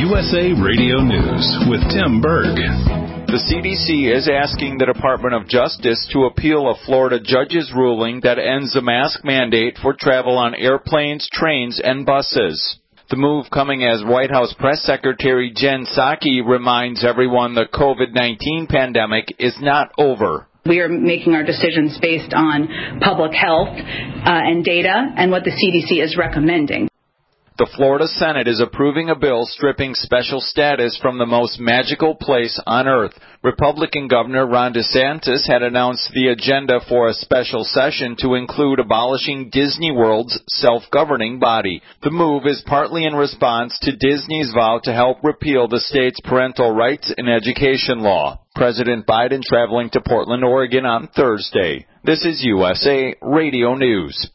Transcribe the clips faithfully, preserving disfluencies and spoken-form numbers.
U S A Radio News with Tim Berg. The C D C is asking the Department of Justice to appeal a Florida judge's ruling that ends the mask mandate for travel on airplanes, trains, and buses. The move coming as White House Press Secretary Jen Psaki reminds everyone the COVID nineteen pandemic is not over. We are making our decisions based on public health uh, and data and what the C D C is recommending. The Florida Senate is approving a bill stripping special status from the most magical place on earth. Republican Governor Ron DeSantis had announced the agenda for a special session to include abolishing Disney World's self-governing body. The move is partly in response to Disney's vow to help repeal the state's parental rights in education law. President Biden traveling to Portland, Oregon on Thursday. This is U S A Radio News.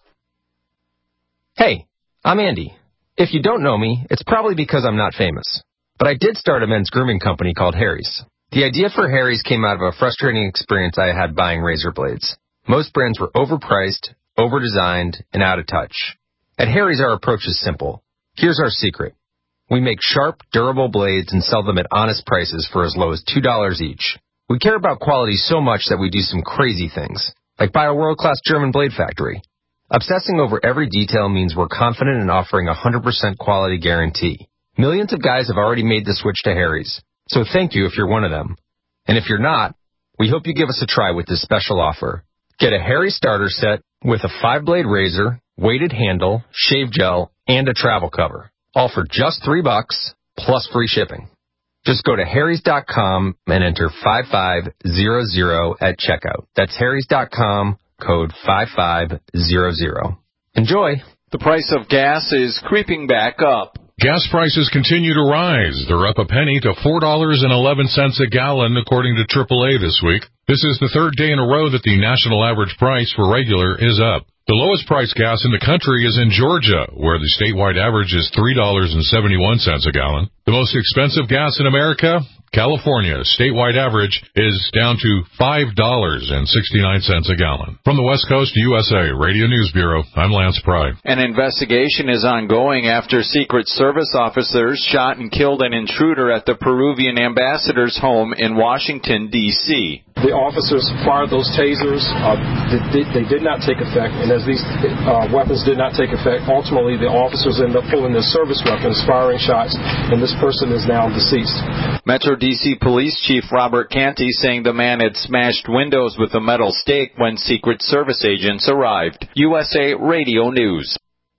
Hey, I'm Andy. If you don't know me, it's probably because I'm not famous. But I did start a men's grooming company called Harry's. The idea for Harry's came out of a frustrating experience I had buying razor blades. Most brands were overpriced, overdesigned, and out of touch. At Harry's, our approach is simple. Here's our secret. We make sharp, durable blades and sell them at honest prices for as low as two dollars each. We care about quality so much that we do some crazy things, like buy a world-class German blade factory. Obsessing over every detail means we're confident in offering a one hundred percent quality guarantee. Millions of guys have already made the switch to Harry's, so thank you if you're one of them. And if you're not, we hope you give us a try with this special offer. Get a Harry's starter set with a five-blade razor, weighted handle, shave gel, and a travel cover, all for just three bucks plus free shipping. Just go to harrys dot com and enter five five zero zero at checkout. That's harrys dot com. Code five five zero zero. Enjoy. The price of gas is creeping back up. Gas prices continue to rise. They're up a penny to four dollars and eleven cents a gallon, according to triple A this week. This is the third day in a row that the national average price for regular is up. The lowest priced gas in the country is in Georgia, where the statewide average is three dollars and seventy-one cents a gallon. The most expensive gas in America? California, statewide average, is down to five dollars and sixty-nine cents a gallon. From the West Coast U S A Radio News Bureau, I'm Lance Pry. An investigation is ongoing after Secret Service officers shot and killed an intruder at the Peruvian ambassador's home in Washington, D C The officers fired those tasers. Uh, they, they did not take effect, and as these uh, weapons did not take effect, ultimately the officers ended up pulling their service weapons, firing shots, and this person is now deceased. Metro D C Police Chief Robert Canty saying the man had smashed windows with a metal stake when Secret Service agents arrived. U S A Radio News.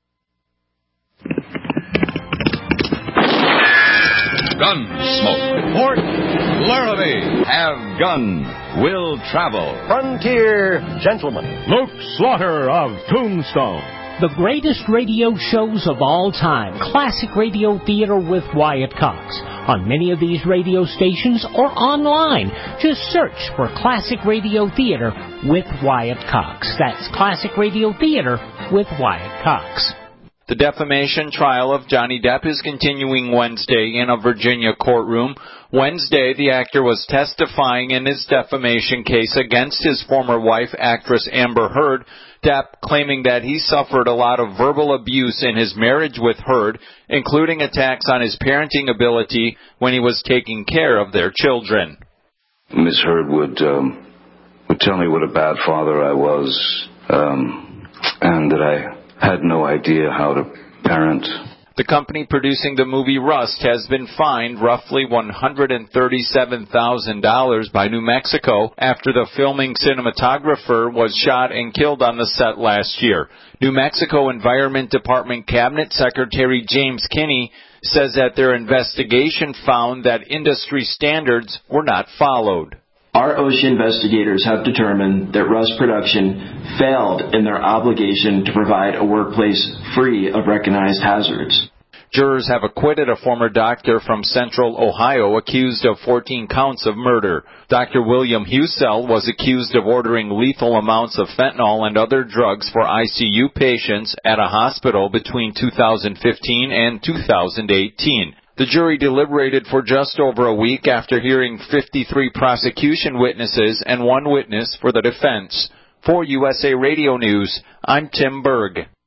Gunsmoke. Port Larrabee. Have gun. Will travel. Frontier Gentleman. Luke Slaughter of Tombstone. The greatest radio shows of all time. Classic Radio Theater with Wyatt Cox. On many of these radio stations or online. Just search for Classic Radio Theater with Wyatt Cox. That's Classic Radio Theater with Wyatt Cox. The defamation trial of Johnny Depp is continuing Wednesday in a Virginia courtroom. Wednesday, the actor was testifying in his defamation case against his former wife, actress Amber Heard. Depp claiming that he suffered a lot of verbal abuse in his marriage with Heard, including attacks on his parenting ability when he was taking care of their children. Miss Heard would um, would tell me what a bad father I was, um, and that I had no idea how to parent. The company producing the movie Rust has been fined roughly one hundred thirty-seven thousand dollars by New Mexico after the filming cinematographer was shot and killed on the set last year. New Mexico Environment Department Cabinet Secretary James Kinney says that their investigation found that industry standards were not followed. Our OSHA investigators have determined that Rust Production failed in their obligation to provide a workplace free of recognized hazards. Jurors have acquitted a former doctor from Central Ohio accused of fourteen counts of murder. Doctor William Husell was accused of ordering lethal amounts of fentanyl and other drugs for I C U patients at a hospital between two thousand fifteen and two thousand eighteen. The jury deliberated for just over a week after hearing fifty-three prosecution witnesses and one witness for the defense. For U S A Radio News, I'm Tim Berg.